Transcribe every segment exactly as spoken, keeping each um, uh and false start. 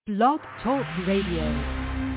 Blog Talk Radio.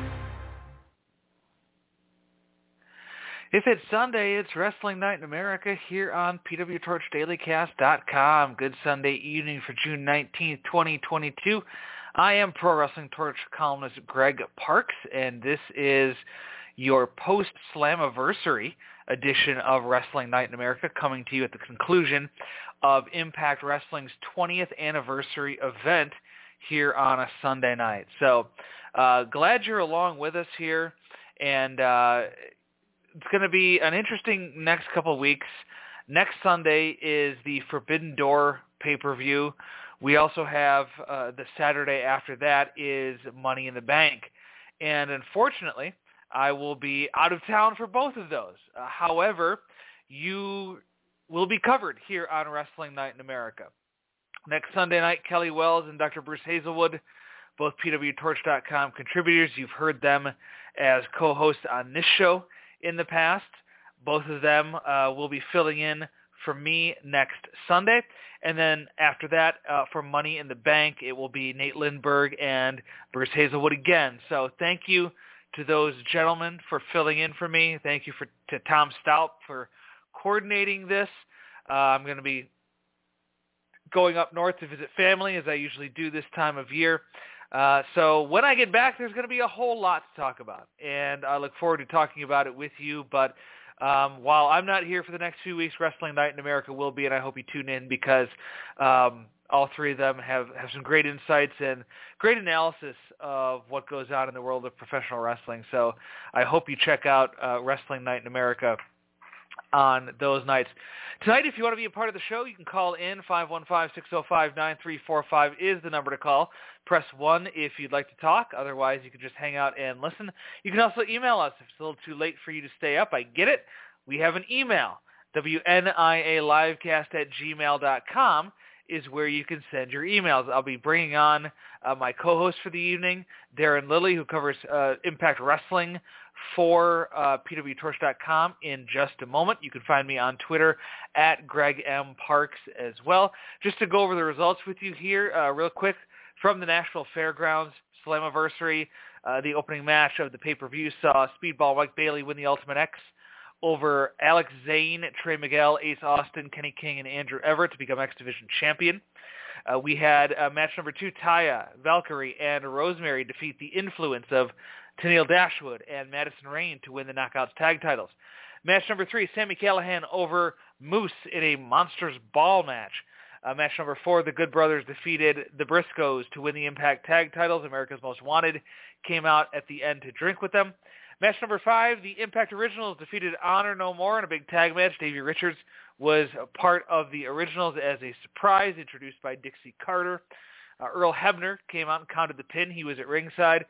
If it's Sunday, it's Wrestling Night in America here on P W Torch Daily Cast dot com. Good Sunday evening for June nineteenth, twenty twenty-two. I am Pro Wrestling Torch columnist Greg Parks, and this is your post-Slammiversary edition of Wrestling Night in America, coming to you at the conclusion of Impact Wrestling's twentieth anniversary event here on a Sunday night. So uh, glad you're along with us here, and uh, it's going to be an interesting next couple of weeks. Next Sunday is the Forbidden Door pay-per-view. We also have uh, the Saturday after that is Money in the Bank. And unfortunately, I will be out of town for both of those. Uh, however, you will be covered here on Wrestling Night in America. Next Sunday night, Kelly Wells and Doctor Bruce Hazelwood, both P W Torch dot com contributors. You've heard them as co-hosts on this show in the past. Both of them uh, will be filling in for me next Sunday. And then after that, uh, for Money in the Bank, it will be Nate Lindberg and Bruce Hazelwood again. So thank you to those gentlemen for filling in for me. Thank you for to Tom Stout for coordinating this. Uh, I'm going to be going up north to visit family, as I usually do this time of year. Uh, so when I get back, there's going to be a whole lot to talk about, and I look forward to talking about it with you. But um, while I'm not here for the next few weeks, Wrestling Night in America will be, and I hope you tune in because um, all three of them have, have some great insights and great analysis of what goes on in the world of professional wrestling. So I hope you check out uh, Wrestling Night in America on those nights. Tonight, if you want to be a part of the show, you can call in. five one five, six oh five, nine three four five is the number to call. Press one if you'd like to talk. Otherwise, you can just hang out and listen. You can also email us if it's a little too late for you to stay up. I get it. We have an email. W N I A livecast at gmail dot com is where you can send your emails. I'll be bringing on uh, my co-host for the evening, Darren Lilly, who covers uh, Impact Wrestling for uh, P W Torch dot com in just a moment. You can find me on Twitter at Greg M. Parks as well. Just to go over the results with you here uh, real quick, from the Nashville Fairgrounds Slammiversary, uh, the opening match of the pay-per-view saw Speedball Mike Bailey win the Ultimate X over Alex Zane, Trey Miguel, Ace Austin, Kenny King, and Andrew Everett to become X Division champion. Uh, we had uh, match number two, Taya, Valkyrie, and Rosemary defeat the Influence of Tennille Dashwood and Madison Rain to win the Knockouts tag titles. Match number three, Sami Callihan over Moose in a Monsters Ball match. Uh, match number four, the Good Brothers defeated the Briscoes to win the Impact tag titles. America's Most Wanted came out at the end to drink with them. Match number five, the Impact Originals defeated Honor No More in a big tag match. Davey Richards was a part of the Originals as a surprise, introduced by Dixie Carter. Uh, Earl Hebner came out and counted the pin. He was at ringside.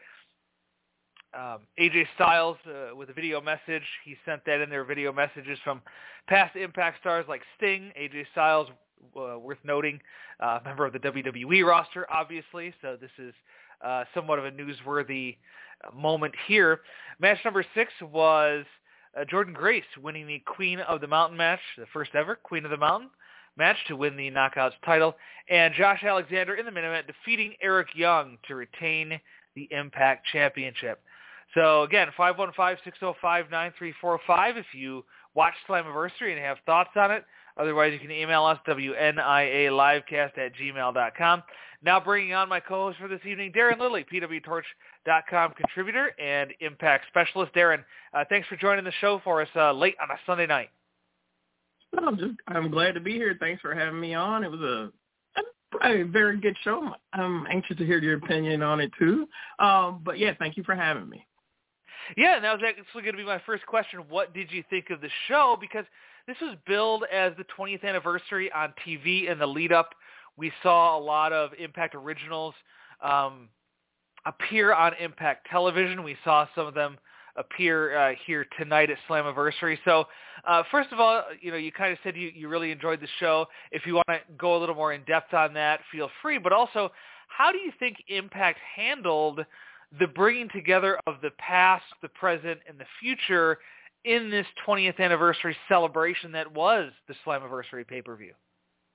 Um, A J Styles uh, with a video message. He sent that in there, video messages from past Impact stars like Sting. A J Styles, uh, worth noting, uh, member of the W W E roster, obviously. So this is uh, somewhat of a newsworthy moment here. Match number six was uh, Jordan Grace winning the Queen of the Mountain match, the first ever Queen of the Mountain match to win the Knockouts title, and Josh Alexander in the main event defeating Eric Young to retain the Impact Championship. So again, five one five, six oh five, nine three four five if you watch Slammiversary and have thoughts on it. Otherwise, you can email us, W N I A livecast at gmail dot com. Now bringing on my co-host for this evening, Darren Lilly, P W Torch dot com contributor and Impact specialist. Darren, uh, thanks for joining the show for us uh, late on a Sunday night. I'm just I'm glad to be here. Thanks for having me on. It was a a very good show. I'm anxious to hear your opinion on it too. Um, but yeah, thank you for having me. Yeah, and that was actually going to be my first question. What did you think of the show? Because this was billed as the twentieth anniversary on T V. In the lead-up, we saw a lot of Impact Originals um, appear on Impact Television. We saw some of them appear uh, here tonight at Slammiversary. So, uh, first of all, you know, you kind of said you, you really enjoyed the show. If you want to go a little more in depth on that, feel free. But also, how do you think Impact handled the bringing together of the past, the present, and the future in this twentieth anniversary celebration that was the Slammiversary pay-per-view?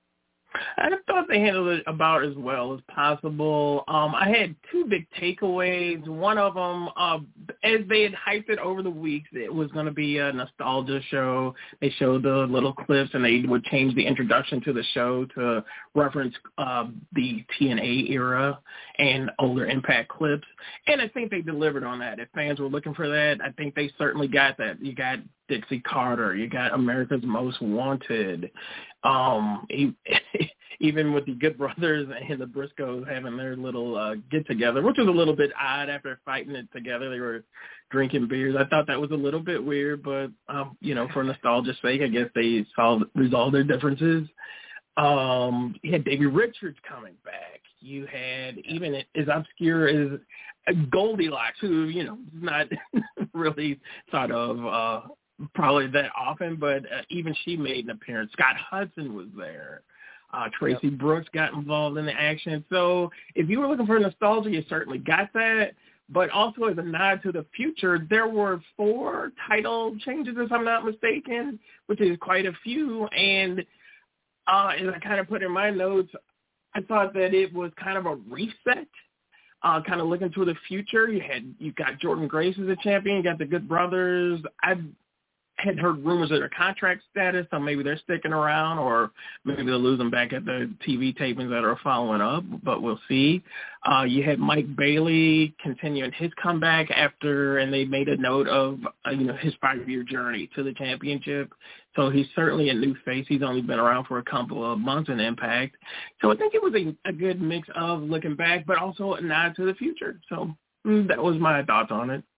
I thought they handled it about as well as possible. Um, I had two big takeaways. One of them, uh, as they had hyped it over the weeks, it was going to be a nostalgia show. They showed the little clips, and they would change the introduction to the show to reference uh, the T N A era and older Impact clips. And I think they delivered on that. If fans were looking for that, I think they certainly got that. You got Dixie Carter. You got America's Most Wanted. Um, he, even with the Good Brothers and the Briscoes having their little uh, get-together, which was a little bit odd after fighting it together. They were drinking beers. I thought that was a little bit weird, but, um, you know, for nostalgia's sake, I guess they solved, resolved their differences. Um, you had Davey Richards coming back. You had even as obscure as Goldilocks, who, you know, is not really thought of uh, probably that often, but uh, even she made an appearance. Scott Hudson was there. Uh, Tracy yep. Brooks got involved in the action. So if you were looking for nostalgia, you certainly got that. But also as a nod to the future, there were four title changes, if I'm not mistaken, which is quite a few. And uh, as I kind of put in my notes, I thought that it was kind of a reset, uh, kind of looking to the future. You had you got Jordan Grace as a champion. You got the Good Brothers. I had heard rumors of their contract status, so maybe they're sticking around, or maybe they'll lose them back at the T V tapings that are following up, but we'll see. Uh, you had Mike Bailey continuing his comeback after, and they made a note of, uh, you know, his five-year journey to the championship. So he's certainly a new face. He's only been around for a couple of months in Impact. So I think it was a, a good mix of looking back, but also a nod to the future. So mm, that was my thoughts on it.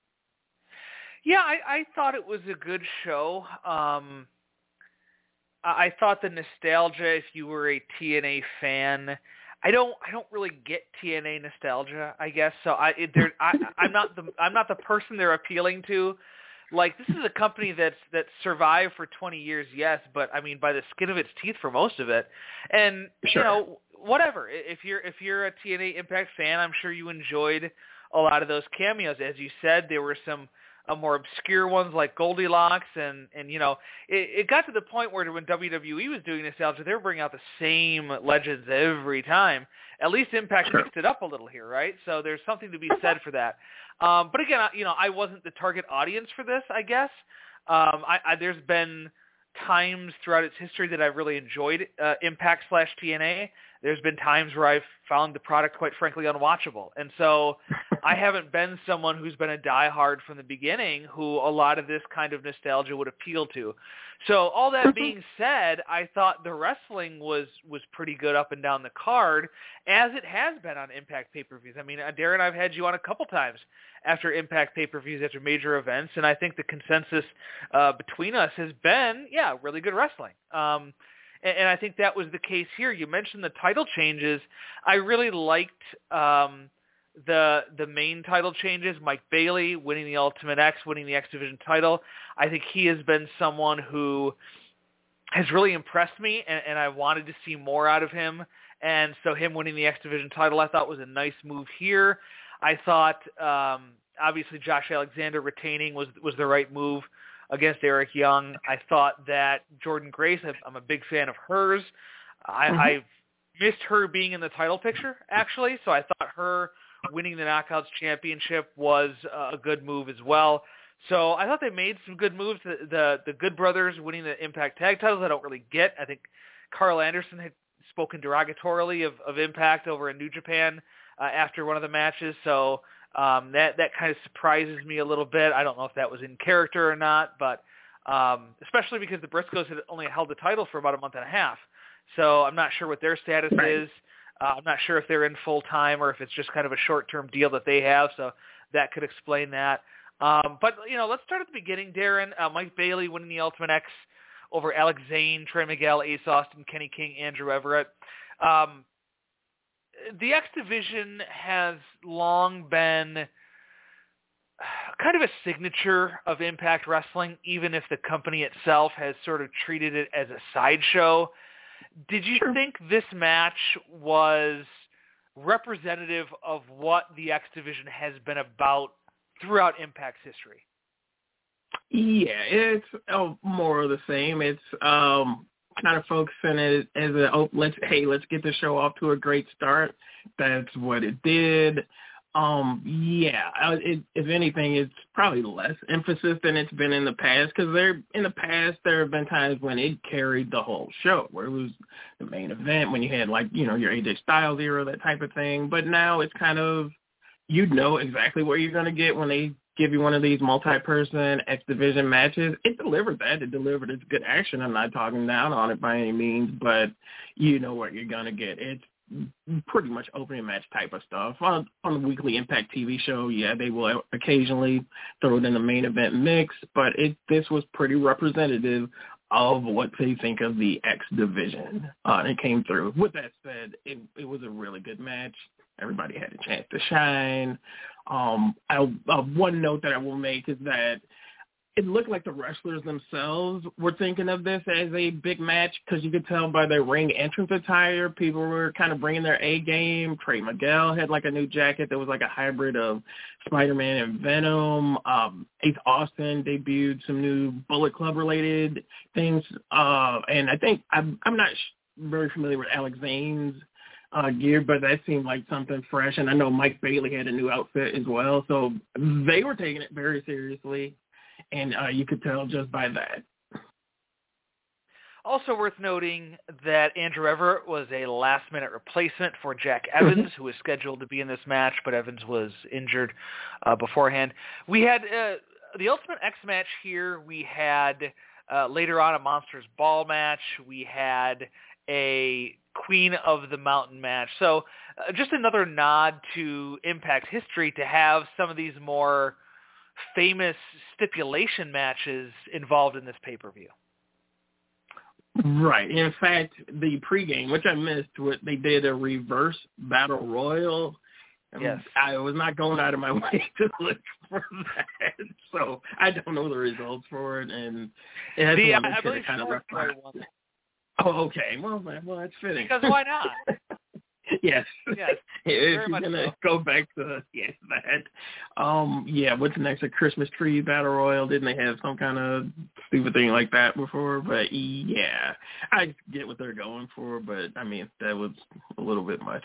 Yeah, I, I thought it was a good show. Um, I thought the nostalgia, if you were a T N A fan, I don't, I don't really get T N A nostalgia, I guess. So I, it, there, I, I'm not the, I'm not the person they're appealing to. Like, this is a company that's that survived for twenty years, yes, but I mean by the skin of its teeth for most of it. And sure. you know, whatever. If you're if you're a T N A Impact fan, I'm sure you enjoyed a lot of those cameos. As you said, there were some Uh, more obscure ones like Goldilocks, and, and you know, it, it got to the point where when W W E was doing nostalgia, they were bringing out the same legends every time. At least Impact sure. mixed it up a little here, right? So there's something to be said for that. Um, but again, you know, I wasn't the target audience for this, I guess. Um, I, I, there's been times throughout its history that I've really enjoyed uh, Impact slash T N A. There's been times where I've found the product, quite frankly, unwatchable. And so I haven't been someone who's been a diehard from the beginning who a lot of this kind of nostalgia would appeal to. So all that being said, I thought the wrestling was, was pretty good up and down the card, as it has been on Impact pay-per-views. I mean, Darren, I've had you on a couple times after Impact pay-per-views, after major events, and I think the consensus uh, between us has been, yeah, really good wrestling. Um, And I think that was the case here. You mentioned the title changes. I really liked um, the the main title changes. Mike Bailey winning the Ultimate X, winning the X Division title. I think he has been someone who has really impressed me, and, and I wanted to see more out of him. And so him winning the X Division title I thought was a nice move here. I thought, um, obviously, Josh Alexander retaining was was the right move against Eric Young. I thought that Jordan Grace, I'm a big fan of hers. I, mm-hmm. I missed her being in the title picture, actually, so I thought her winning the Knockouts Championship was a good move as well. So I thought they made some good moves. The, the, the Good Brothers winning the Impact Tag titles I don't really get. I think Carl Anderson had spoken derogatorily of, of Impact over in New Japan uh, after one of the matches, so Um, that that kind of surprises me a little bit. I don't know if that was in character or not, but um, especially because the Briscoes had only held the title for about a month and a half. So I'm not sure what their status right. is. Uh, I'm not sure if they're in full-time or if it's just kind of a short-term deal that they have, so that could explain that. Um, but, you know, let's start at the beginning, Darren. Uh, Mike Bailey winning the Ultimate X over Alex Zane, Trey Miguel, Ace Austin, Kenny King, Andrew Everett. Um, The X Division has long been kind of a signature of Impact Wrestling, even if the company itself has sort of treated it as a sideshow. Did you sure. think this match was representative of what the X Division has been about throughout Impact's history? Yeah, it's oh, more of the same. It's um, kind of focusing it as a, oh, let's, hey, let's get the show off to a great start. That's what it did. Um, yeah, it, if anything, it's probably less emphasis than it's been in the past, because there, in the past, there have been times when it carried the whole show, where it was the main event, when you had, like, you know, your A J Styles era, that type of thing. But now it's kind of, you know exactly what you're going to get when they give you one of these multi-person X Division matches. It delivered that. It delivered its good action. I'm not talking down on it by any means, but you know what you're going to get. It's pretty much opening match type of stuff. On, on the weekly Impact T V show, yeah, they will occasionally throw it in the main event mix, but it this was pretty representative of what they think of the X Division. Uh, it came through. With that said, it, it was a really good match. Everybody had a chance to shine. Um, I, uh, one note that I will make is that it looked like the wrestlers themselves were thinking of this as a big match, because you could tell by their ring entrance attire, people were kind of bringing their A game. Trey Miguel had like a new jacket that was like a hybrid of Spider-Man and Venom. Um, Ace Austin debuted some new Bullet Club related things. Uh, and I think, I'm, I'm not very familiar with Alex Zane's uh, gear, but that seemed like something fresh. And I know Mike Bailey had a new outfit as well. So they were taking it very seriously. And uh, you could tell just by that. Also worth noting that Andrew Everett was a last-minute replacement for Jack Evans, who was scheduled to be in this match, but Evans was injured uh, beforehand. We had uh, the Ultimate X match here. We had uh, later on a Monsters Ball match. We had a Queen of the Mountain match. So uh, just another nod to Impact history to have some of these more famous stipulation matches involved in this pay-per-view. Right. In fact, the pregame, which I missed, what they did a reverse battle royal. Yes. I was not going out of my way to look for that, so I don't know the results for it, and it has the, one I, I believe kind of Roy won. Oh, okay. Well, well, that's fitting. Because why not? Yes. Yes. If Very you're gonna so. go back to yes that. Um yeah, what's next? A Christmas tree battle royal? Didn't they have some kind of stupid thing like that before? But yeah. I get what they're going for, but I mean that was a little bit much.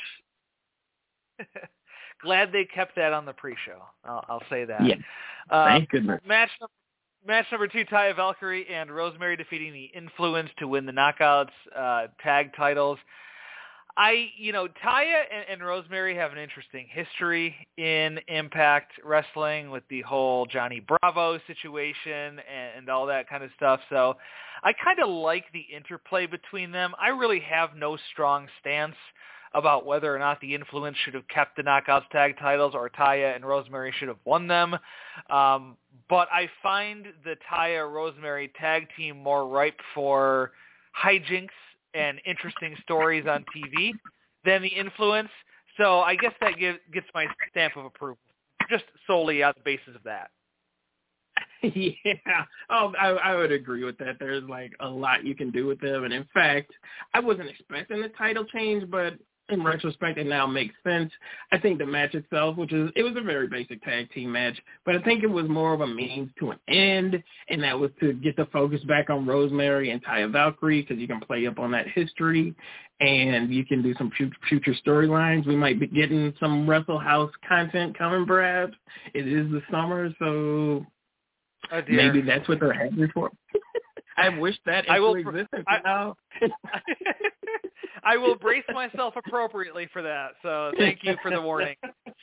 Glad they kept that on the pre-show. I'll, I'll say that. Yeah. Uh, Thank goodness. Match number Match number two, Taya Valkyrie and Rosemary defeating the Influence to win the Knockouts uh, tag titles. I, you know, Taya and, and Rosemary have an interesting history in Impact Wrestling with the whole Johnny Bravo situation and, and all that kind of stuff. So I kind of like the interplay between them. I really have no strong stance about whether or not the Influence should have kept the Knockouts tag titles or Taya and Rosemary should have won them. Um, but I find the Taya-Rosemary tag team more ripe for hijinks and interesting stories on T V than the Influence. So I guess that gives, gets my stamp of approval, just solely on the basis of that. Yeah, oh, I, I would agree with that. There's like a lot you can do with them. And in fact, I wasn't expecting the title change, but in retrospect, it now makes sense. I think the match itself, which is, it was a very basic tag team match, but I think it was more of a means to an end, and that was to get the focus back on Rosemary and Taya Valkyrie, because you can play up on that history, and you can do some future storylines. We might be getting some Wrestle House content coming, perhaps. It is the summer, so oh maybe that's what they're heading for. I wish that I will, existed I, now. I will brace myself appropriately for that. So thank you for the warning.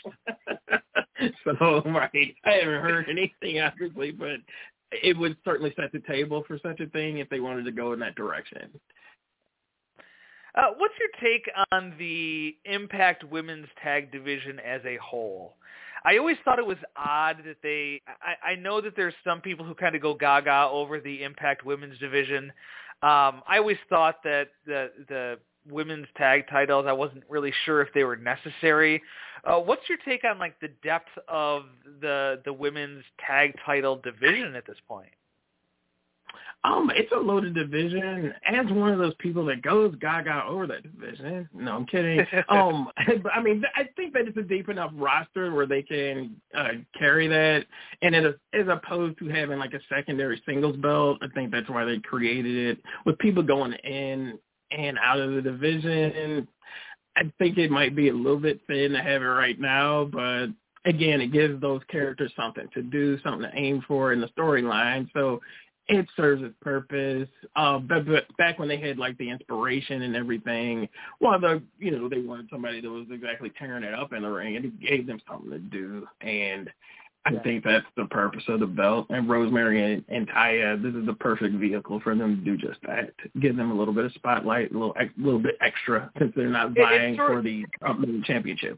So, right. I haven't heard anything, obviously, but it would certainly set the table for such a thing if they wanted to go in that direction. Uh, what's your take on the Impact Women's Tag Division as a whole? I always thought it was odd that they, I, I know that there's some people who kind of go gaga over the Impact Women's Division. Um, I always thought that the the women's tag titles, I wasn't really sure if they were necessary. Uh, what's your take on like the depth of the the women's tag title division at this point? Um, it's a loaded division. As one of those people that goes gaga over that division. No, I'm kidding. um, but I mean, I think that it's a deep enough roster where they can uh, carry that. And it is, as opposed to having like a secondary singles belt, I think that's why they created it. With people going in and out of the division, I think it might be a little bit thin to have it right now, but again, it gives those characters something to do, something to aim for in the storyline. So it serves its purpose. Uh, but, but back when they had like the inspiration and everything, well, the you know they wanted somebody that was exactly tearing it up in the ring, and it gave them something to do. And I yeah. think that's the purpose of the belt. And Rosemary and, and Taya, this is the perfect vehicle for them to do just that. Give them a little bit of spotlight, a little, a little bit extra, since they're not vying sort for of, the um, championship.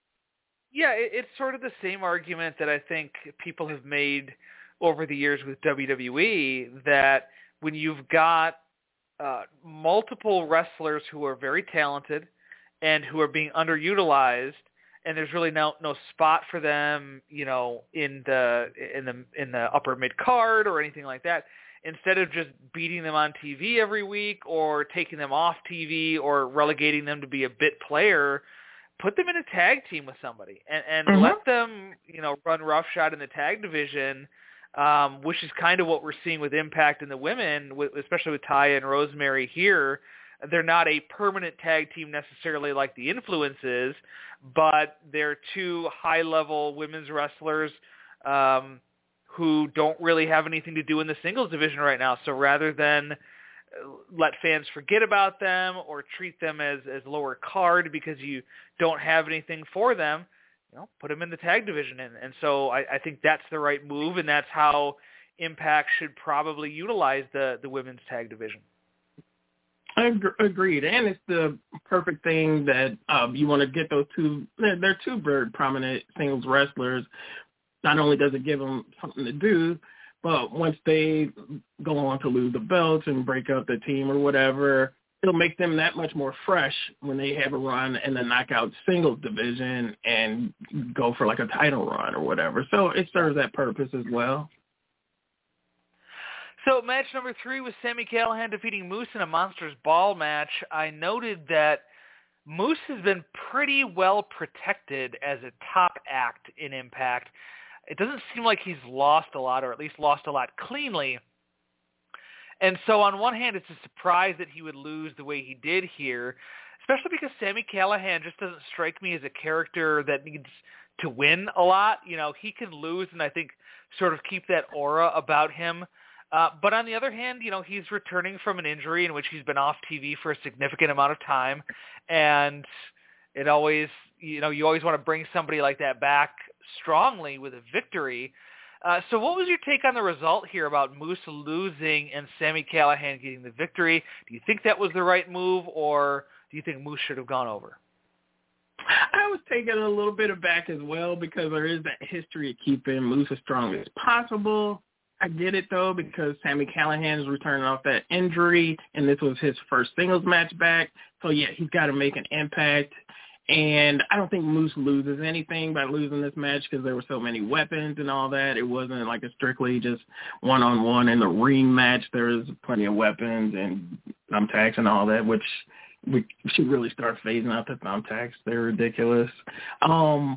Yeah, it, it's sort of the same argument that I think people have made over the years with W W E, that when you've got uh, multiple wrestlers who are very talented and who are being underutilized, and there's really no no spot for them, you know, in the in the in the upper mid card or anything like that, instead of just beating them on T V every week or taking them off T V or relegating them to be a bit player, put them in a tag team with somebody and, and mm-hmm. let them, you know, run roughshod in the tag division. Um, which is kind of what we're seeing with Impact and the women, with, especially with Taya and Rosemary here. They're not a permanent tag team necessarily like the Influences, but they're two high-level women's wrestlers um, who don't really have anything to do in the singles division right now. So rather than let fans forget about them or treat them as, as lower card because you don't have anything for them, you know, put them in the tag division. And, and so I, I think that's the right move, and that's how Impact should probably utilize the, the women's tag division. Agreed. And it's the perfect thing that um, you want to get those two, they're, they're two very prominent singles wrestlers. Not only does it give them something to do, but once they go on to lose the belts and break up the team or whatever, it'll make them that much more fresh when they have a run in the knockout singles division and go for like a title run or whatever. So it serves that purpose as well. So match number three was Sami Callihan defeating Moose in a Monsters Ball match. I noted that Moose has been pretty well protected as a top act in Impact. It doesn't seem like he's lost a lot, or at least lost a lot cleanly. And so on one hand, it's a surprise that he would lose the way he did here, especially because Sami Callihan just doesn't strike me as a character that needs to win a lot. You know, he can lose and I think sort of keep that aura about him. Uh, but on the other hand, you know, he's returning from an injury in which he's been off T V for a significant amount of time. And it always, you know, you always want to bring somebody like that back strongly with a victory. Uh, so what was your take on the result here about Moose losing and Sami Callihan getting the victory? Do you think that was the right move, or do you think Moose should have gone over? I was taken a little bit aback as well because there is that history of keeping Moose as strong as possible. I get it, though, because Sami Callihan is returning off that injury, and this was his first singles match back. So, yeah, he's got to make an impact. And I don't think Moose loses anything by losing this match because there were so many weapons and all that. It wasn't like a strictly just one-on-one in the ring match. There was plenty of weapons and thumbtacks and all that, which we should really start phasing out the thumbtacks. They're ridiculous. Um,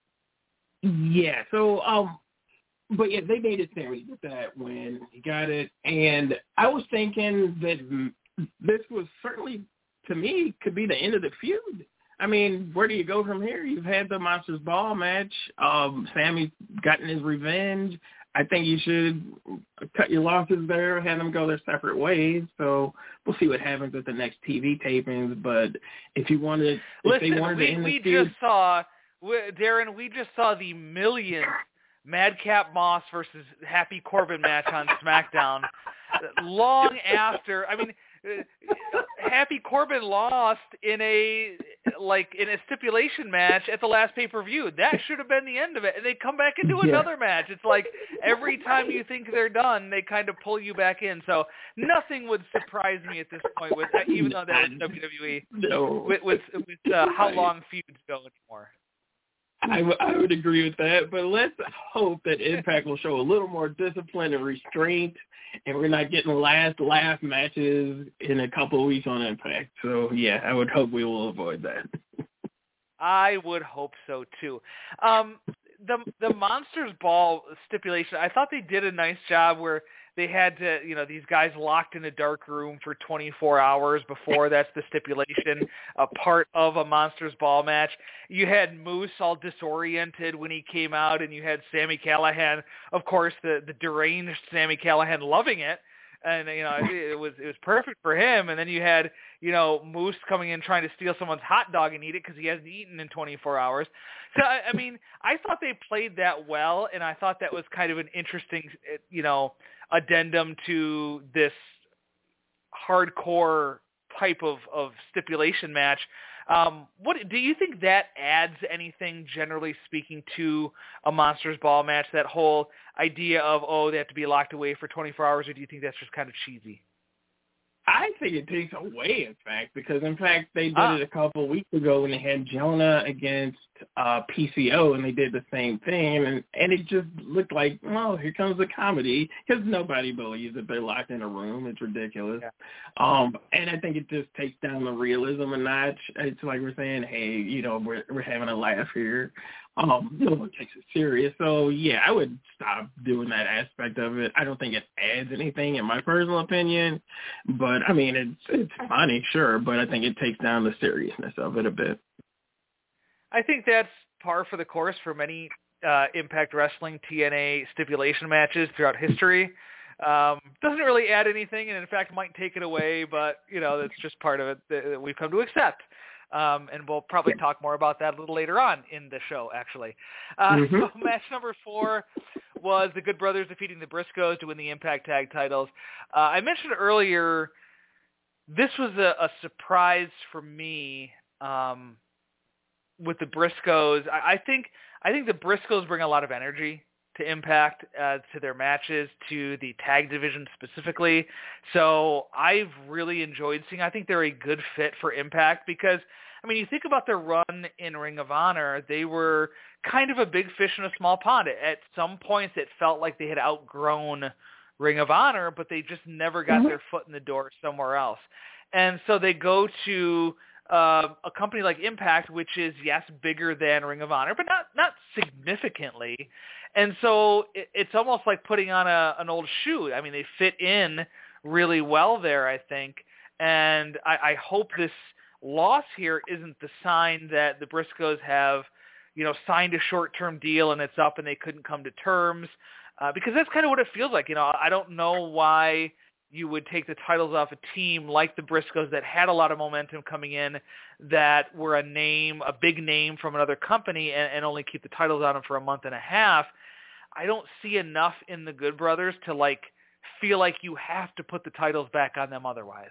yeah, so, um, but yeah, they made it Sammy with that when he got it. And I was thinking that this was certainly, to me, could be the end of the feud. I mean, where do you go from here? You've had the Monsters Ball match. Um, Sammy's gotten his revenge. I think you should cut your losses there, have them go their separate ways. So we'll see what happens with the next T V tapings. But if you wanted, if Listen, they wanted we, to end we the feud, just saw, Darren, we just saw the millionth Madcap Moss versus Happy Corbin match on SmackDown. Long after, I mean, Happy Corbin lost in a like in a stipulation match at the last pay-per-view. That should have been the end of it, and they come back and do yeah. another match. It's like every time you think they're done, they kind of pull you back in. So nothing would surprise me at this point, with even though that was W W E, no. with with, with uh, how long feuds go anymore. I, w- I would agree with that, but let's hope that Impact will show a little more discipline and restraint, and we're not getting last laugh matches in a couple of weeks on Impact. So, yeah, I would hope we will avoid that. I would hope so, too. Um, the the Monsters Ball stipulation, I thought they did a nice job where they had to, you know, these guys locked in a dark room for twenty-four hours before that's the stipulation, a part of a Monsters Ball match. You had Moose all disoriented when he came out, and you had Sami Callihan, of course, the, the deranged Sami Callihan loving it. And, you know, it, it was it was perfect for him. And then you had, you know, Moose coming in trying to steal someone's hot dog and eat it because he hasn't eaten in twenty-four hours. So, I, I mean, I thought they played that well, and I thought that was kind of an interesting, you know, addendum to this hardcore type of, of stipulation match. Um, what do you think that adds anything, generally speaking, to a Monsters Ball match? That whole idea of, oh, they have to be locked away for twenty-four hours, or do you think that's just kind of cheesy? I think it takes away, in fact, because, in fact, they did ah. it a couple of weeks ago when they had Jonah against uh, P C O, and they did the same thing, and, and it just looked like, oh, here comes the comedy, because nobody believes that they're locked in a room. It's ridiculous. Yeah. Um, and I think it just takes down the realism a notch. It's like we're saying, hey, you know, we're, we're having a laugh here. Um, no one takes it serious. So, yeah, I would stop doing that aspect of it. I don't think it adds anything, in my personal opinion. But, I mean, it's it's funny, sure, but I think it takes down the seriousness of it a bit. I think that's par for the course for many uh, Impact Wrestling T N A stipulation matches throughout history. Um, doesn't really add anything, and in fact might take it away, but, you know, that's just part of it that we've come to accept. Um, and we'll probably talk more about that a little later on in the show, actually. Uh, mm-hmm. So match number four was the Good Brothers defeating the Briscoes to win the Impact Tag titles. Uh, I mentioned earlier, this was a, a surprise for me um, with the Briscoes. I, I think I think the Briscoes bring a lot of energy to Impact, uh, to their matches, to the tag division specifically. So I've really enjoyed seeing, I think they're a good fit for Impact because, I mean, you think about their run in Ring of Honor, they were kind of a big fish in a small pond. At some points it felt like they had outgrown Ring of Honor, but they just never got mm-hmm. their foot in the door somewhere else. And so they go to uh, a company like Impact, which is, yes, bigger than Ring of Honor, but not, not significantly. And so it, it's almost like putting on a, an old shoe. I mean, they fit in really well there, I think. And I, I hope this loss here isn't the sign that the Briscoes have, you know, signed a short-term deal and it's up and they couldn't come to terms. Uh, because that's kind of what it feels like. You know, I don't know why you would take the titles off a team like the Briscoes that had a lot of momentum coming in, that were a name, a big name from another company, and, and only keep the titles on them for a month and a half. I don't see enough in the Good Brothers to, like, feel like you have to put the titles back on them otherwise.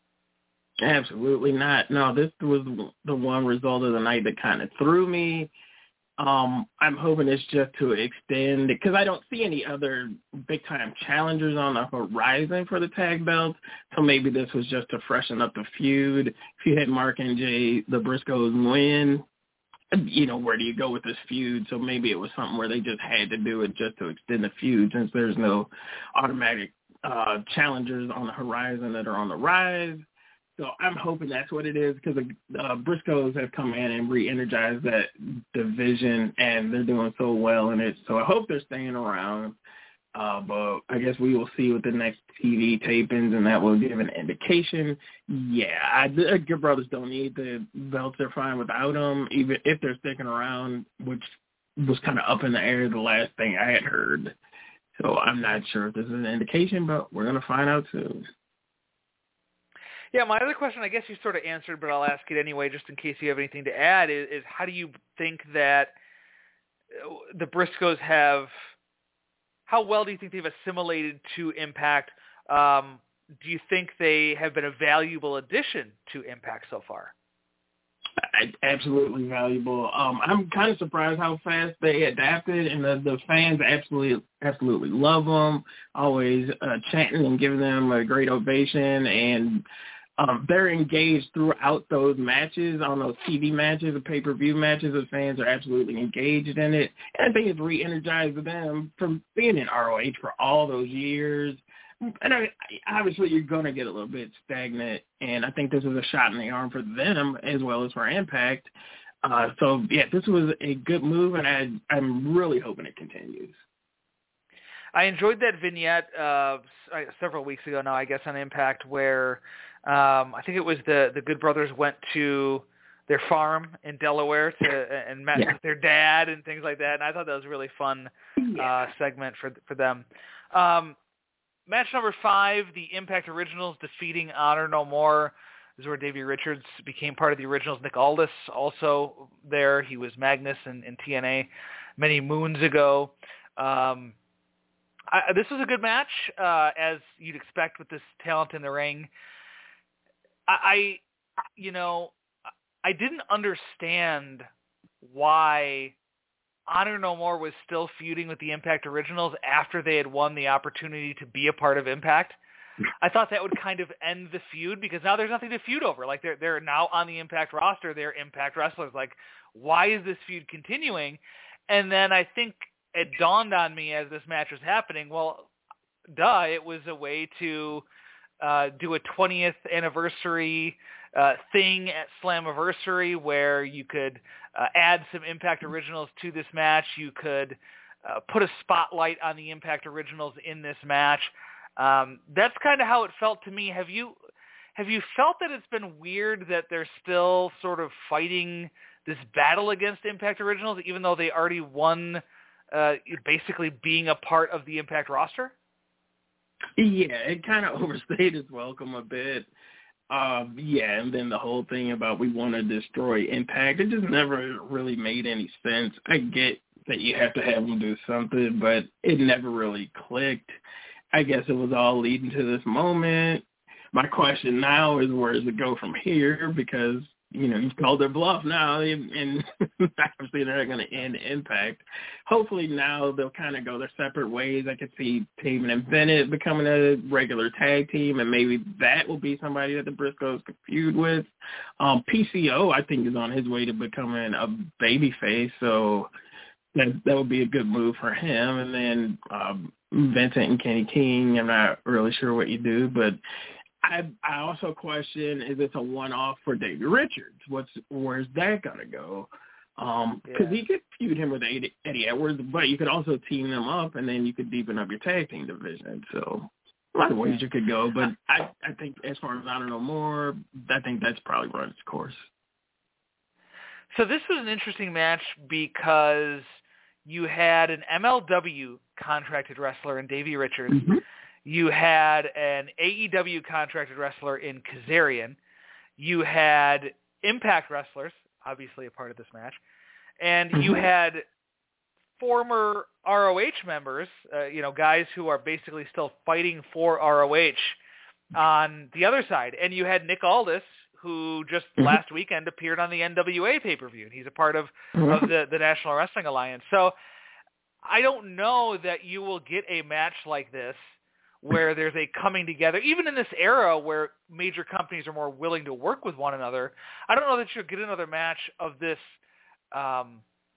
Absolutely not. No, this was the one result of the night that kind of threw me. Um, I'm hoping it's just to extend, because I don't see any other big-time challengers on the horizon for the tag belts, so maybe this was just to freshen up the feud. If you had Mark and Jay, the Briscoes win, you know, where do you go with this feud? So maybe it was something where they just had to do it just to extend the feud, since there's no automatic uh, challengers on the horizon that are on the rise. So I'm hoping that's what it is, because the uh, Briscoes have come in and re-energized that division, and they're doing so well in it. So I hope they're staying around. Uh, but I guess we will see with the next T V tapings, and that will give an indication. Yeah, I, the Good Brothers don't need the belts. They're fine without them, even if they're sticking around, which was kind of up in the air the last thing I had heard. So I'm not sure if this is an indication, but we're going to find out soon. Yeah, my other question, I guess you sort of answered, but I'll ask it anyway, just in case you have anything to add, is, is how do you think that the Briscoes have, how well do you think they've assimilated to Impact? Um, do you think they have been a valuable addition to Impact so far? Absolutely valuable. Um, I'm kind of surprised how fast they adapted, and the, the fans absolutely absolutely love them, always uh, chanting and giving them a great ovation. And Um, they're engaged throughout those matches, on those T V matches, the pay-per-view matches. The fans are absolutely engaged in it. And I think it's re-energized them from being in R O H for all those years. And I, obviously you're going to get a little bit stagnant, and I think this is a shot in the arm for them as well as for Impact. Uh, so, yeah, this was a good move, and I, I'm really hoping it continues. I enjoyed that vignette uh, several weeks ago now, I guess, on Impact, where um, I think it was the, the Good Brothers went to their farm in Delaware to and met yeah. with their dad and things like that, and I thought that was a really fun yeah. uh, segment for for them. Um, match number five, the Impact Originals defeating Honor No More. This is where Davey Richards became part of the Originals. Nick Aldis also there. He was Magnus in, in T N A many moons ago. Um, I, this was a good match, uh, as you'd expect with this talent in the ring. I, I, you know, I didn't understand why Honor No More was still feuding with the Impact Originals after they had won the opportunity to be a part of Impact. I thought that would kind of end the feud because now there's nothing to feud over. Like they're they're now on the Impact roster. They're Impact wrestlers. Like, why is this feud continuing? And then I think it dawned on me as this match was happening, well, duh, it was a way to uh, do a twentieth anniversary uh, thing at Slammiversary where you could uh, add some Impact Originals to this match. You could uh, put a spotlight on the Impact Originals in this match. Um, that's kind of how it felt to me. Have you have you felt that it's been weird that they're still sort of fighting this battle against Impact Originals, even though they already won Uh, basically being a part of the Impact roster? Yeah, it kind of overstayed its welcome a bit. Um, yeah, and then the whole thing about we want to destroy Impact, it just never really made any sense. I get that you have to have them do something, but it never really clicked. I guess it was all leading to this moment. My question now is, where does it go from here? Because, you know, you've called their bluff now, and obviously they're not going to end Impact. Hopefully now they'll kind of go their separate ways. I could see Taven and Bennett becoming a regular tag team, and maybe that will be somebody that the Briscoes could feud with. Um, P C O, I think, is on his way to becoming a babyface, so that that would be a good move for him. And then um, Vincent and Kenny King, I'm not really sure what you do, but I I also question, is this a one-off for Davey Richards? What's where's that gonna go? Um, because yeah. you could feud him with Eddie, Eddie Edwards, but you could also team them up, and then you could deepen up your tag team division. So a lot of ways you could go, but I I think as far as I don't know more, I think that's probably run its course. So this was an interesting match because you had an M L W contracted wrestler in Davey Richards. Mm-hmm. You had an A E W contracted wrestler in Kazarian. You had Impact wrestlers, obviously a part of this match. And mm-hmm. you had former R O H members, uh, you know, guys who are basically still fighting for R O H on the other side. And you had Nick Aldis, who just mm-hmm. last weekend appeared on the N W A pay-per-view. And he's a part of, mm-hmm. of the, the National Wrestling Alliance. So I don't know that you will get a match like this where there's a coming together, even in this era where major companies are more willing to work with one another. I don't know that you'll get another match of this, um,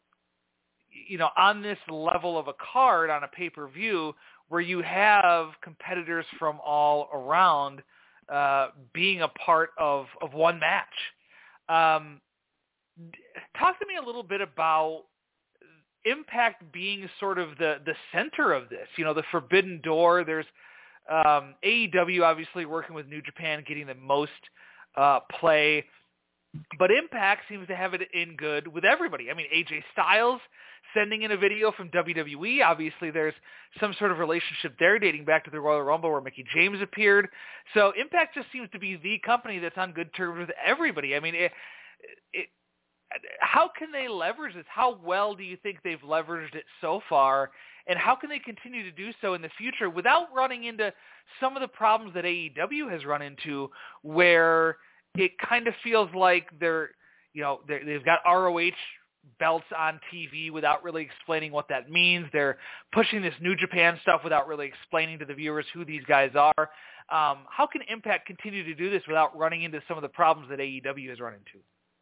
you know, on this level of a card on a pay-per-view where you have competitors from all around uh, being a part of, of one match. Um, talk to me a little bit about Impact being sort of the, the center of this, you know, the forbidden door. There's um, A E W obviously working with New Japan, getting the most uh, play, but Impact seems to have it in good with everybody. I mean, A J Styles sending in a video from W W E. Obviously, there's some sort of relationship there dating back to the Royal Rumble where Mickie James appeared. So Impact just seems to be the company that's on good terms with everybody. I mean, it, it, how can they leverage this? How well do you think they've leveraged it so far? And how can they continue to do so in the future without running into some of the problems that A E W has run into, where it kind of feels like they're, you know, they're, they've got R O H belts on T V without really explaining what that means. They're pushing this New Japan stuff without really explaining to the viewers who these guys are. Um, how can Impact continue to do this without running into some of the problems that A E W has run into?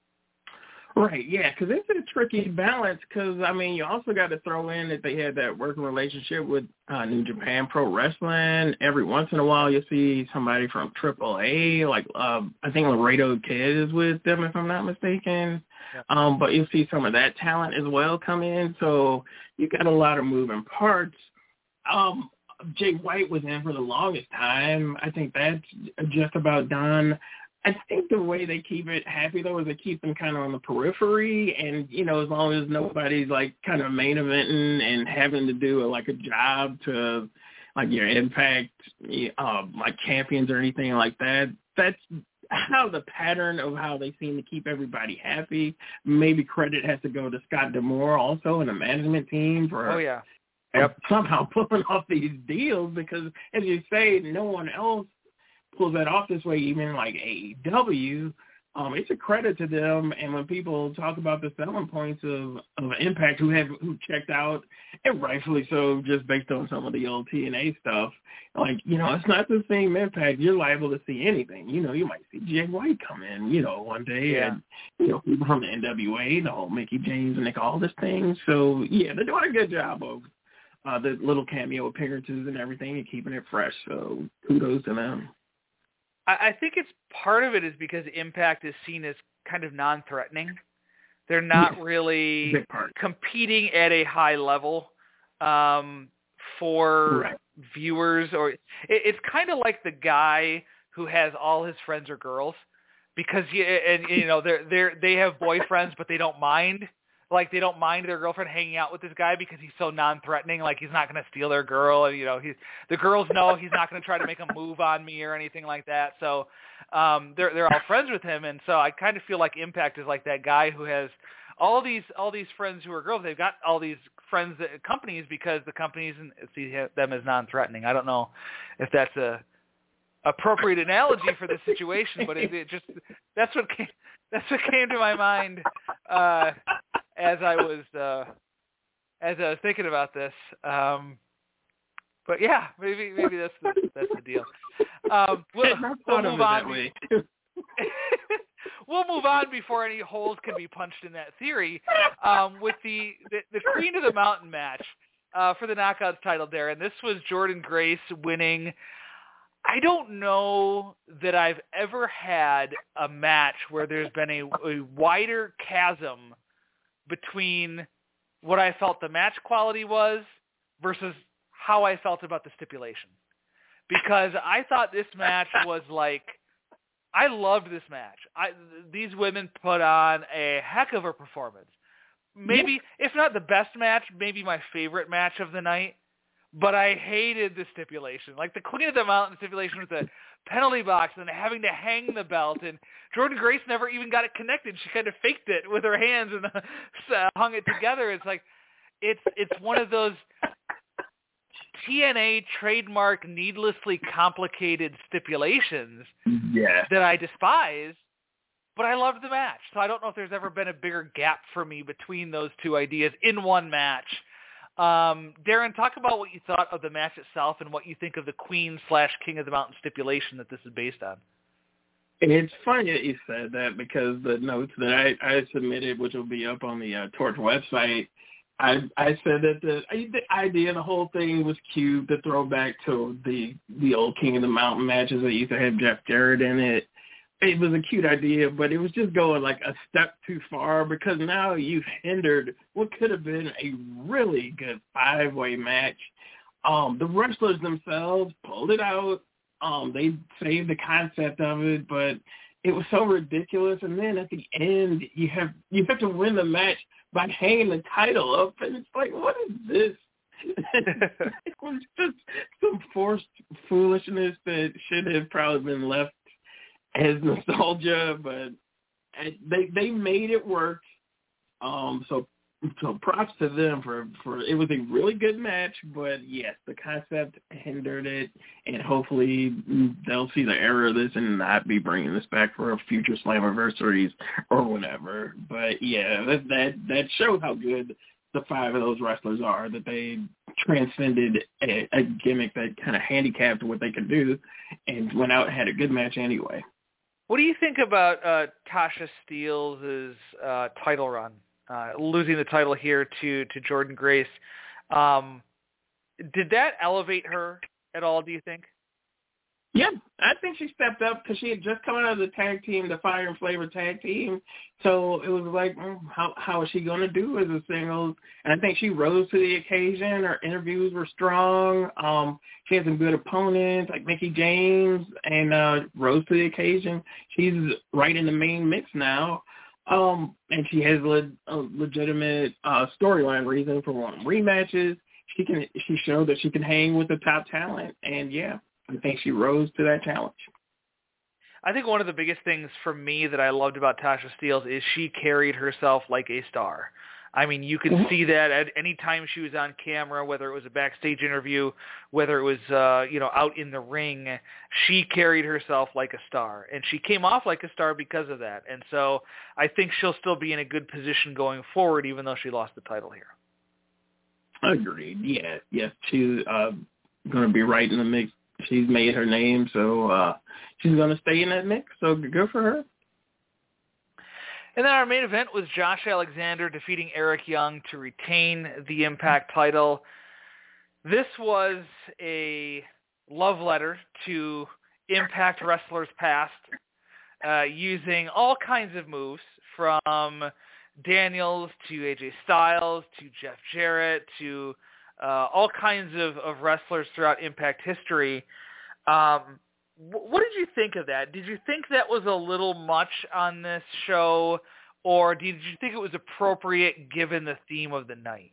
Right, yeah, because it's a tricky balance because, I mean, you also got to throw in that they had that working relationship with uh, New Japan Pro Wrestling. Every once in a while you'll see somebody from Triple A, like uh, I think Laredo Kid is with them if I'm not mistaken. Yep. Um, but you'll see some of that talent as well come in. So you got a lot of moving parts. Um, Jay White was in for the longest time. I think that's just about done. I think the way they keep it happy, though, is they keep them kind of on the periphery. And, you know, as long as nobody's, like, kind of main eventing and having to do, a, like, a job to, like, your Impact, uh, like, champions or anything like that, that's how the pattern of how they seem to keep everybody happy. Maybe credit has to go to Scott D'Amore also and the management team for oh, yeah. Yep. somehow pulling off these deals because, as you say, no one else pulls that off this way, even like A E W. Um, it's a credit to them. And when people talk about the selling points of, of Impact, who have who checked out, and rightfully so, just based on some of the old T N A stuff, like, you know, it's not the same Impact. You're liable to see anything. You know, you might see Jay White come in, you know, one day, yeah. and, you know, people from the N W A, the whole Mickey James and Nick Aldis thing. So, yeah, they're doing a good job of uh, the little cameo appearances and everything and keeping it fresh. So kudos to them. I think it's part of it is because Impact is seen as kind of non-threatening. They're not really competing at a high level um, for right. viewers, or it, it's kind of like the guy who has all his friends are girls because you and you know they're they they have boyfriends but they don't mind. Like, they don't mind their girlfriend hanging out with this guy because he's so non-threatening. Like, he's not going to steal their girl. And, you know, he's, the girls know he's not going to try to make a move on me or anything like that. So um, they're they're all friends with him. And so I kind of feel like Impact is like that guy who has all these all these friends who are girls. They've got all these friends at companies because the companies see them as non-threatening. I don't know if that's a appropriate analogy for this situation, but it, it just that's what came, that's what came to my mind. Uh, as I was uh, as I was thinking about this, um, but yeah, maybe maybe that's the that's the deal. Um, we'll, we'll move on. We'll move on before any holes can be punched in that theory. Um, with the, the the Queen of the Mountain match uh, for the Knockouts title there, and this was Jordynne Grace winning. I don't know that I've ever had a match where there's been a, a wider chasm between what I felt the match quality was versus how I felt about the stipulation. Because I thought this match was like, I loved this match. I, these women put on a heck of a performance. Maybe, if not the best match, maybe my favorite match of the night. But I hated the stipulation. Like the Queen of the Mountain stipulation with the penalty box and having to hang the belt. And Jordynne Grace never even got it connected. She kind of faked it with her hands and uh, hung it together. It's like, it's it's one of those T N A trademark needlessly complicated stipulations yeah. that I despise. But I loved the match. So I don't know if there's ever been a bigger gap for me between those two ideas in one match. Um, Darren, talk about what you thought of the match itself and what you think of the Queen slash King of the Mountain stipulation that this is based on. It's funny that you said that because the notes that I, I submitted, which will be up on the uh, Torch website, I, I said that the, the idea, the whole thing was cute, the throwback to the the old King of the Mountain matches that used to have Jeff Jarrett in it. It was a cute idea, but it was just going like a step too far because now you've hindered what could have been a really good five-way match. Um, the wrestlers themselves pulled it out. Um, they saved the concept of it, but it was so ridiculous. And then at the end, you have you have to win the match by hanging the title up, and it's like, what is this? It was just some forced foolishness that should have probably been left as nostalgia, but they they made it work. Um, so so props to them for, for it was a really good match, but yes, the concept hindered it, and hopefully they'll see the error of this and not be bringing this back for a future Slammiversaries or whatever. But yeah, that that, that shows how good the five of those wrestlers are, that they transcended a, a gimmick that kind of handicapped what they could do and went out and had a good match anyway. What do you think about uh, Tasha Steelz' uh, title run? Uh, losing the title here to, to Jordynne Grace. Um, did that elevate her at all, do you think? Yeah, I think she stepped up because she had just come out of the tag team, the Fire and Flavor tag team. So it was like, mm, how how is she going to do as a singles? And I think she rose to the occasion. Her interviews were strong. Um, she had some good opponents like Mickie James, and uh, rose to the occasion. She's right in the main mix now. Um, and she has le- a legitimate uh, storyline reason for wanting rematches. She can. She showed that she can hang with the top talent, and yeah, I think she rose to that challenge. I think one of the biggest things for me that I loved about Tasha Steelz is she carried herself like a star. I mean, you could see that at any time she was on camera, whether it was a backstage interview, whether it was, uh, you know, out in the ring, she carried herself like a star. And she came off like a star because of that. And so I think she'll still be in a good position going forward, even though she lost the title here. Agreed. Yeah. Yes. She's uh, going to be right in the mix. She's made her name, so uh, she's going to stay in that mix. So good for her. And then our main event was Josh Alexander defeating Eric Young to retain the Impact title. This was a love letter to Impact wrestlers past, uh, using all kinds of moves from Daniels to A J Styles to Jeff Jarrett to uh, all kinds of, of wrestlers throughout Impact history. Um, What did you think of that? Did you think that was a little much on this show, or did you think it was appropriate given the theme of the night?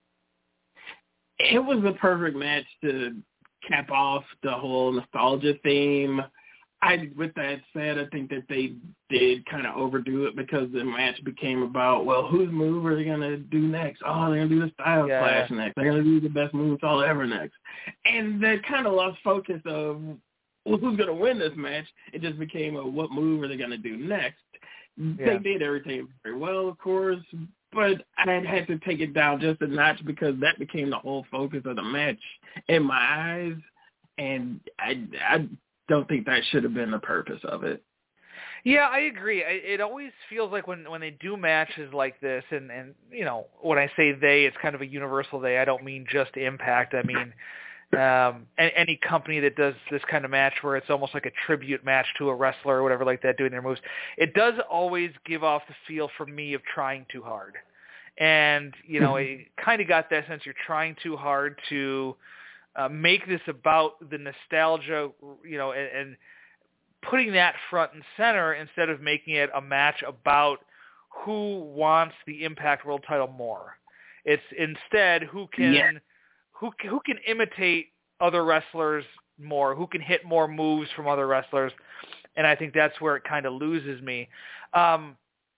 It was the perfect match to cap off the whole nostalgia theme. I, with that said, I think that they did kind of overdo it because the match became about, well, whose move are they going to do next? Oh, they're going to do the Styles yeah. Clash next. They're going to do the best moves all ever next. And that kind of lost focus of, well, who's going to win this match? It just became a what move are they going to do next? Yeah. They did everything very well, of course, but I had to take it down just a notch because that became the whole focus of the match in my eyes, and I, I don't think that should have been the purpose of it. Yeah, I agree. I, it always feels like when, when they do matches like this, and, and, you know, when I say they, it's kind of a universal they. I don't mean just Impact. I mean um, any company that does this kind of match where it's almost like a tribute match to a wrestler or whatever like that doing their moves. It does always give off the feel for me of trying too hard. And, you know, it kind of got that sense you're trying too hard to uh, make this about the nostalgia, you know, and, and putting that front and center instead of making it a match about who wants the Impact World title more. It's instead who can yeah. who who can imitate other wrestlers more, who can hit more moves from other wrestlers, and I think that's where it kind of loses me. Um,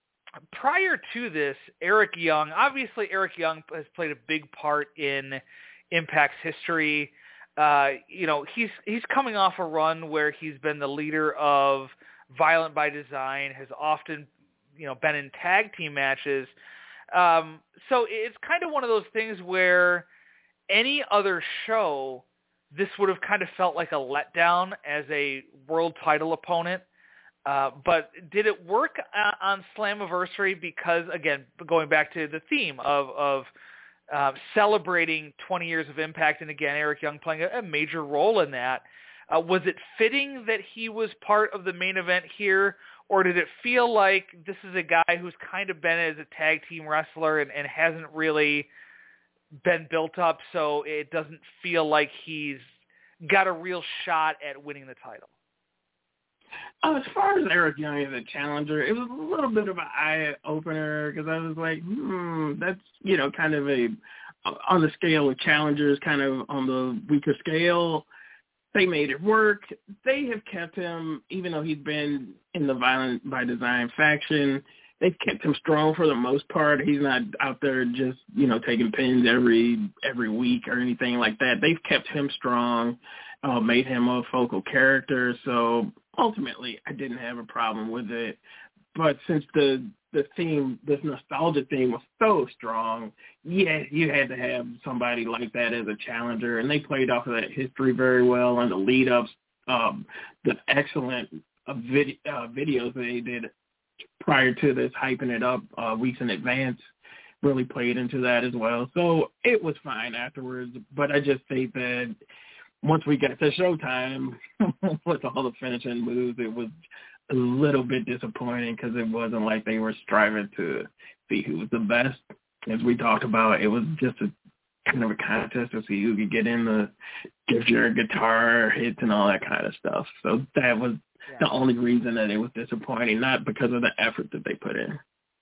prior to this, Eric Young, obviously Eric Young has played a big part in Impact's history. Uh, you know, he's he's coming off a run where he's been the leader of Violent by Design, has often, you know, been in tag team matches. Um, so it's kind of one of those things where any other show, this would have kind of felt like a letdown as a world title opponent. Uh, but did it work uh, on Slammiversary? Because, again, going back to the theme of, of uh, celebrating twenty years of Impact, and again, Eric Young playing a, a major role in that, uh, was it fitting that he was part of the main event here, or did it feel like this is a guy who's kind of been as a tag team wrestler and, and hasn't really been built up, so it doesn't feel like he's got a real shot at winning the title? Uh, as far as Eric Young as a challenger, it was a little bit of an eye-opener because I was like, hmm, that's, you know, kind of a, on the scale of challengers, kind of on the weaker scale. They made it work. They have kept him, even though he's been in the Violent by Design faction, they've kept him strong for the most part. He's not out there just, you know, taking pins every every week or anything like that. They've kept him strong, uh, made him a focal character. So ultimately, I didn't have a problem with it. But since the the theme, this nostalgia theme was so strong, yeah, you had to have somebody like that as a challenger. And they played off of that history very well and the lead-ups, um, the excellent uh, vid- uh, videos they did prior to this, hyping it up uh, weeks in advance, really played into that as well. So it was fine afterwards. But I just think that once we got to Showtime with all the finishing moves, it was a little bit disappointing because it wasn't like they were striving to see who was the best. As we talked about, it was just a kind of a contest to see who could get in the gift your guitar hits and all that kind of stuff. So that was yeah. the only reason that it was disappointing, not because of the effort that they put in.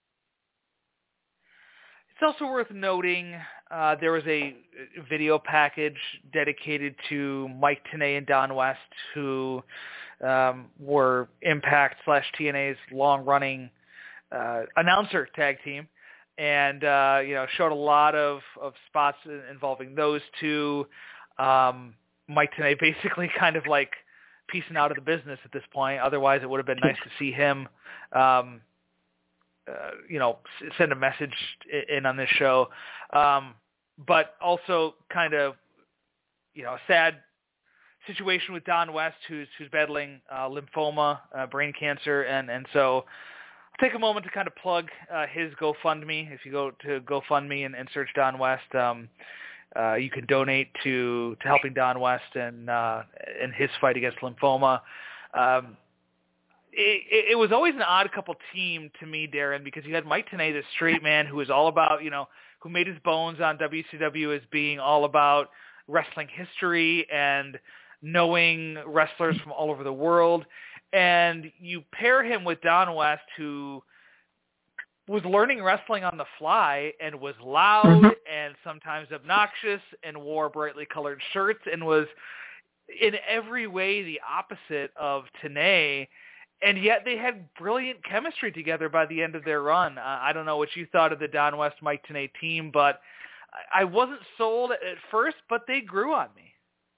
It's also worth noting uh, there was a video package dedicated to Mike Tenay and Don West, who um, were Impact slash T N A's long-running uh, announcer tag team, and uh, you know showed a lot of, of spots involving those two. Um, Mike Tenay basically kind of like piecing out of the business at this point. Otherwise, it would have been nice to see him. Um, Uh, you know, send a message in on this show, um, but also kind of, you know, a sad situation with Don West, who's who's battling uh, lymphoma, uh, brain cancer, and and so I'll take a moment to kind of plug uh, his GoFundMe. If you go to GoFundMe and, and search Don West, um, uh, you can donate to to helping Don West and uh, in his fight against lymphoma. Um, It, it was always an odd couple team to me, Darren, because you had Mike Tenay, this straight man who was all about, you know, who made his bones on W C W as being all about wrestling history and knowing wrestlers from all over the world. And you pair him with Don West, who was learning wrestling on the fly and was loud mm-hmm. and sometimes obnoxious and wore brightly colored shirts and was in every way the opposite of Tenay. And yet they had brilliant chemistry together by the end of their run. Uh, I don't know what you thought of the Don West, Mike Tenay team, but I wasn't sold at first, but they grew on me.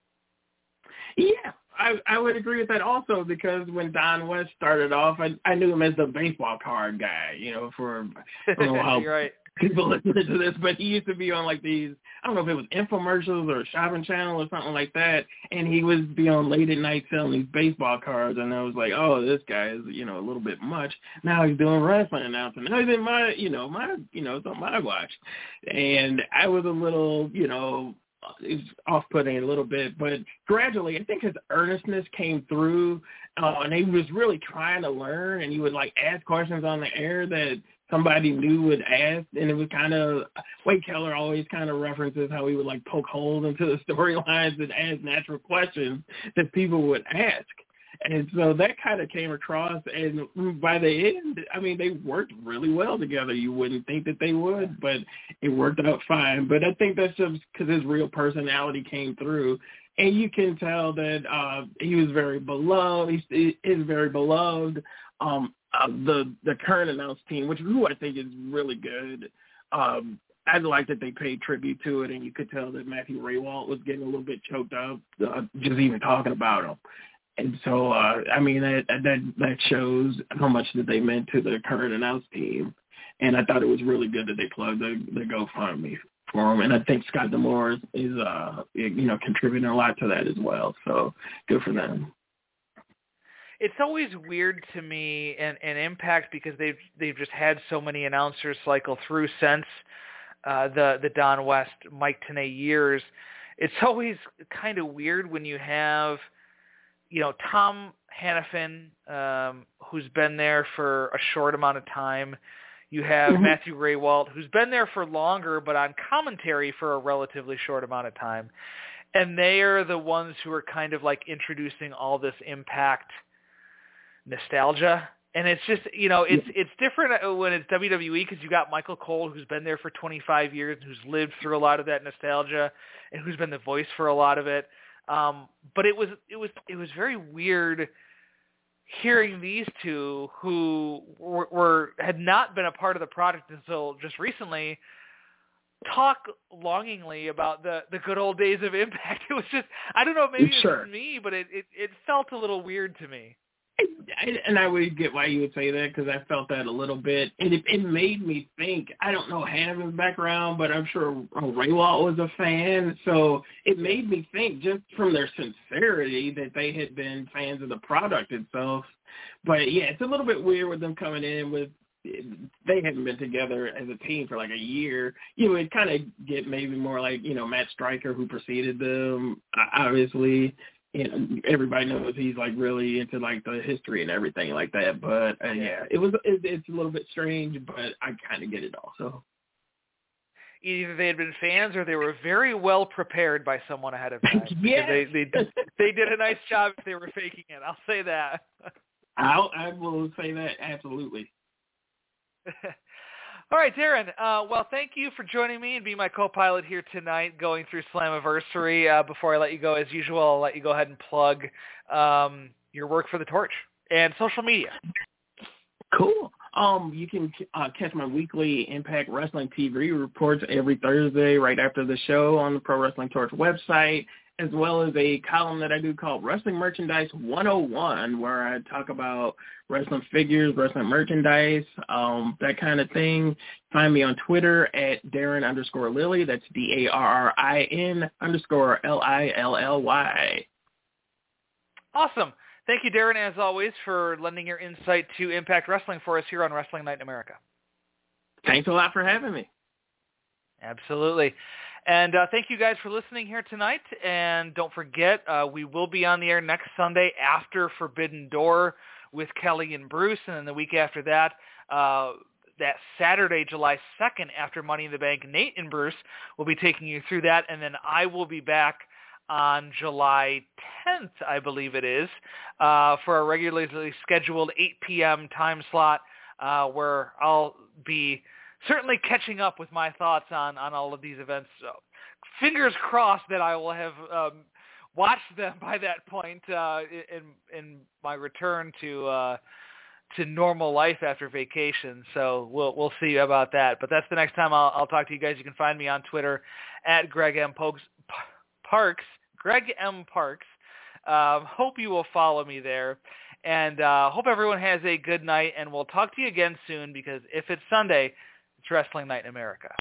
Yeah, I, I would agree with that also, because when Don West started off, I, I knew him as the baseball card guy, you know, for I don't know how You're right. people listen to this, but he used to be on like these, I don't know if it was infomercials or a shopping channel or something like that, and he would be on late at night selling these baseball cards, and I was like, oh, this guy is, you know, a little bit much. Now he's doing wrestling announcing. Now he's in my, you know, my, you know, it's on my watch. And I was a little, you know, it's off-putting a little bit, but gradually I think his earnestness came through, uh, and he was really trying to learn, and he would like ask questions on the air that somebody new would ask, and it was kind of, Wade Keller always kind of references how he would like poke holes into the storylines and ask natural questions that people would ask. And so that kind of came across, and by the end, I mean, they worked really well together. You wouldn't think that they would, but it worked out fine. But I think that's just because his real personality came through, and you can tell that uh, he was very beloved. He is very beloved. Um, uh, the the current announced team, which who I think is really good. Um, I like that they paid tribute to it, and you could tell that Matthew Raywalt was getting a little bit choked up uh, just even talking about him. And so, uh, I mean, that, that that shows how much that they meant to the current announced team. And I thought it was really good that they plugged the, the GoFundMe for him. And I think Scott D'Amore is, is uh, you know, contributing a lot to that as well. So good for them. It's always weird to me and, and Impact because they've they've just had so many announcers cycle through since uh, the the Don West, Mike Tenay years. It's always kind of weird when you have, you know, Tom Hannafin, um, who's been there for a short amount of time. You have mm-hmm. Matthew Raywalt, who's been there for longer, but on commentary for a relatively short amount of time. And they are the ones who are kind of like introducing all this Impact nostalgia. And it's just, you know, it's it's different when it's W W E because you got Michael Cole, who's been there for twenty-five years, who's lived through a lot of that nostalgia, and who's been the voice for a lot of it. Um, but it was it was it was very weird hearing these two who were, were had not been a part of the product until just recently talk longingly about the, the good old days of Impact. It was just, I don't know, maybe Sure. it was me, but it, it, it felt a little weird to me. I, and I would get why you would say that, because I felt that a little bit. And it, it made me think, I don't know Hanneman's background, but I'm sure Raywalt was a fan. So it made me think, just from their sincerity, that they had been fans of the product itself. But, yeah, it's a little bit weird with them coming in with, they hadn't been together as a team for like a year. You would kind of get maybe more like, you know, Matt Stryker, who preceded them, obviously. You know, everybody knows he's like really into like the history and everything like that. But uh, yeah, it was it, it's a little bit strange, but I kind of get it also. Either they had been fans or they were very well prepared by someone ahead of time. Yes. They they they did a nice job if they were faking it. I'll say that. I'll, I will say that absolutely. All right, Darren. Uh, well, thank you for joining me and being my co-pilot here tonight, going through Slammiversary. Uh, before I let you go, as usual, I'll let you go ahead and plug um, your work for the Torch and social media. Cool. Um, you can uh, catch my weekly Impact Wrestling T V reports every Thursday right after the show on the Pro Wrestling Torch website, as well as a column that I do called Wrestling Merchandise one oh one, where I talk about wrestling figures, wrestling merchandise, um, that kind of thing. Find me on Twitter at Darren underscore Lilly. That's D A R R I N underscore L I L L Y. Awesome. Thank you, Darren, as always, for lending your insight to Impact Wrestling for us here on Wrestling Night in America. Thanks a lot for having me. Absolutely. And uh, thank you guys for listening here tonight. And don't forget, uh, we will be on the air next Sunday after Forbidden Door with Kelly and Bruce. And then the week after that, uh, that Saturday, July second, after Money in the Bank, Nate and Bruce will be taking you through that. And then I will be back on July tenth, I believe it is, uh, for a regularly scheduled eight p.m. time slot uh, where I'll be certainly catching up with my thoughts on, on all of these events. So fingers crossed that I will have um, watched them by that point uh, in in my return to uh, to normal life after vacation. So we'll we'll see about that. But that's the next time I'll, I'll talk to you guys. You can find me on Twitter at Greg M. Pokes, Parks. Greg M. Parks. Um, hope you will follow me there. And uh, hope everyone has a good night. And we'll talk to you again soon, because if it's Sunday, it's Wrestling Night in America.